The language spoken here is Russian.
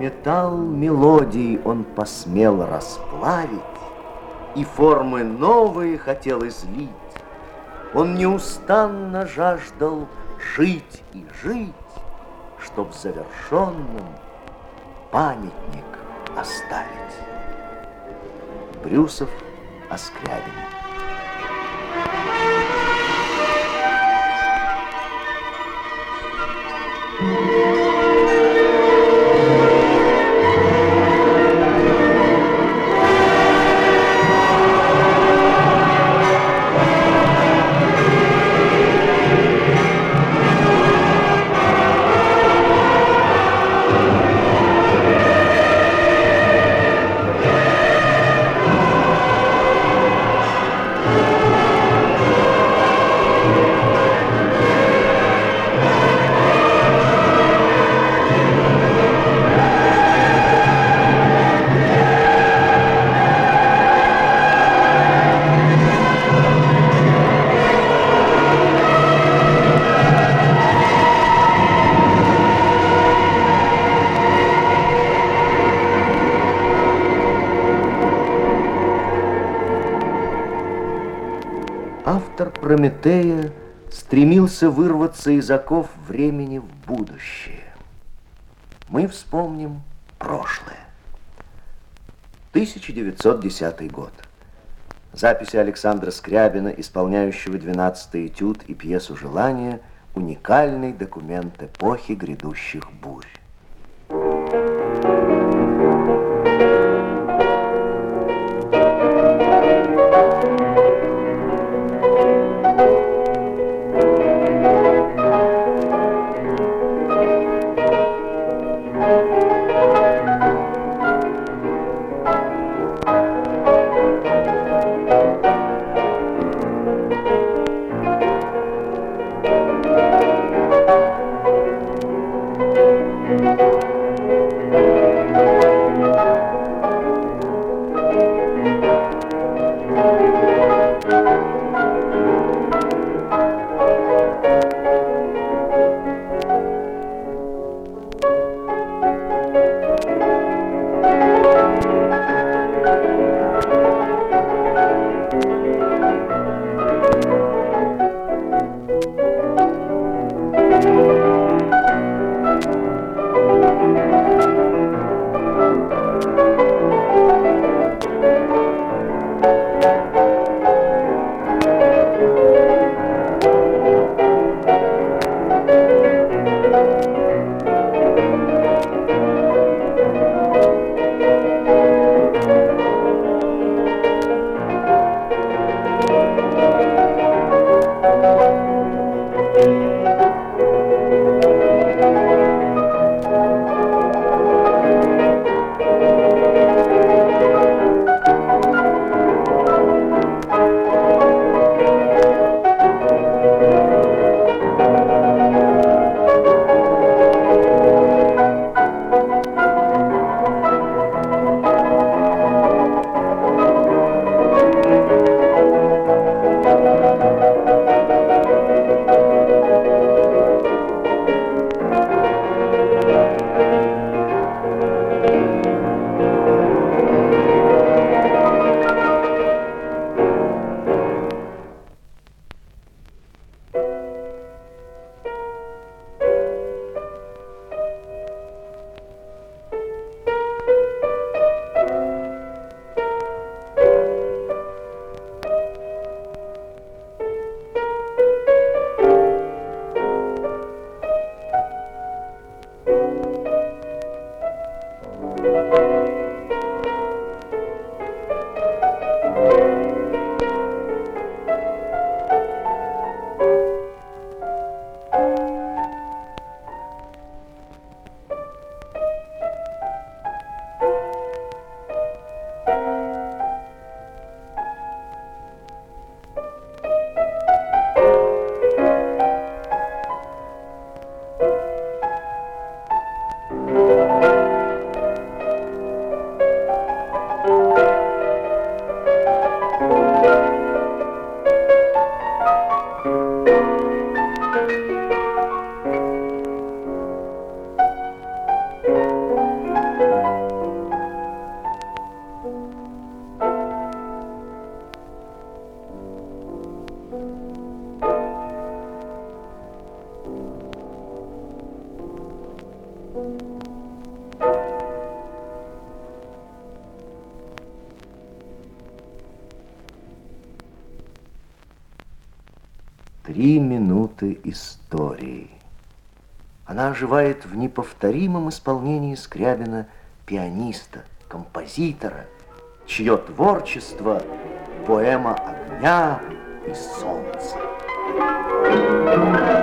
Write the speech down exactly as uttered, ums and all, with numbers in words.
Металл мелодий он посмел расплавить, и формы новые хотел излить. Он неустанно жаждал жить и жить, чтоб завершенным памятник оставить. Брюсов о Скрябине. Автор «Прометея» стремился вырваться из оков времени в будущее. Мы вспомним прошлое. тысяча девятьсот десятый год. Записи Александра Скрябина, исполняющего двенадцатый этюд и пьесу «Желание», уникальный документ эпохи грядущих бурь. Три минуты истории. Она оживает в неповторимом исполнении Скрябина, пианиста, композитора, чье творчество — поэма огня и солнца.